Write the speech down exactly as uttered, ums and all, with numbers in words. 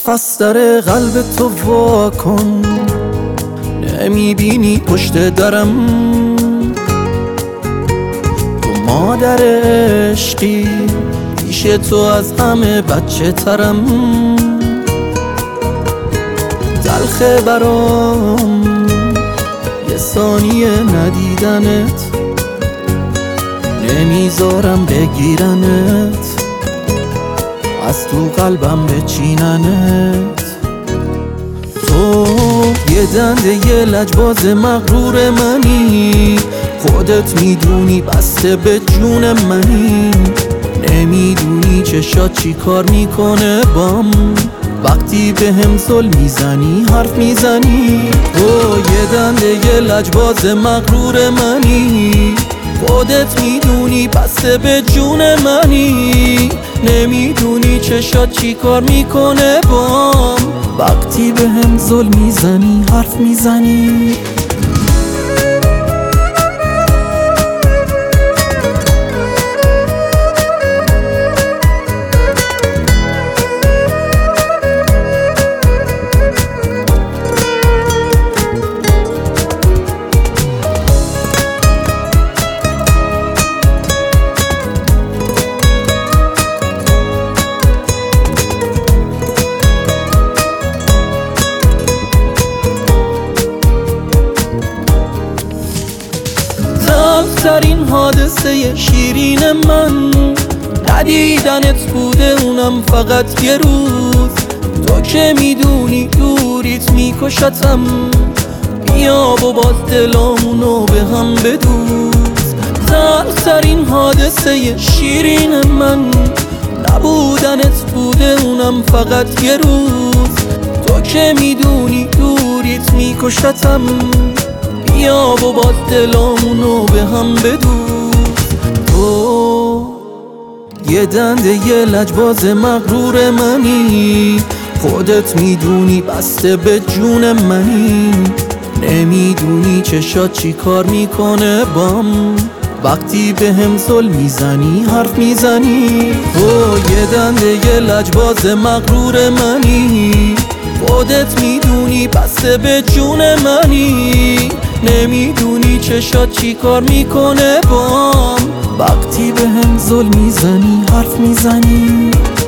پس در قلب تو وا کن، نمیبینی پشت درم تو مادر عشقی، پیش تو از همه بچه ترم. تلخه برام یه ثانیه ندیدنت، نمیذارم بگیرنت، از تو قلبم بچیننت. تو یه دنده یه لجباز مغرور منی، خودت میدونی بسته به جون منی. نمیدونی چشات چی کار میکنه بام، وقتی به هم ظلم میزنی حرف میزنی. تو یه دنده یه لجباز مغرور منی، خودت میدونی بسته به جون منی. نمیدونی چشات چی کار میکنه بام، وقتی به هم ظلم میزنی حرف میزنی. ترین حادثه شیرین من، ندیدنت بوده اونم فقط یه روز. تو که میدونی دوریت میکشتم، بیا و باز دلامونو به هم بدوز. تلخترین حادثه شیرین من، نبودنت بوده اونم فقط یه روز. تو که میدونی دوریت میکشتم، بیا و باز دلامونو به هم بدوز. تو یه دنده یه لجباز مغرور منی، خودت میدونی بسته به جون منی. نمیدونی چشات چی کار میکنه بام، وقتی به هم ظلم میزنی حرف میزنی. تو یه دنده یه لجباز مغرور منی، خودت میدونی بسته به جون منی. نمیدونی چشات چی کار میکنه بام، وقتی به هم ظلم میزنی حرف میزنی.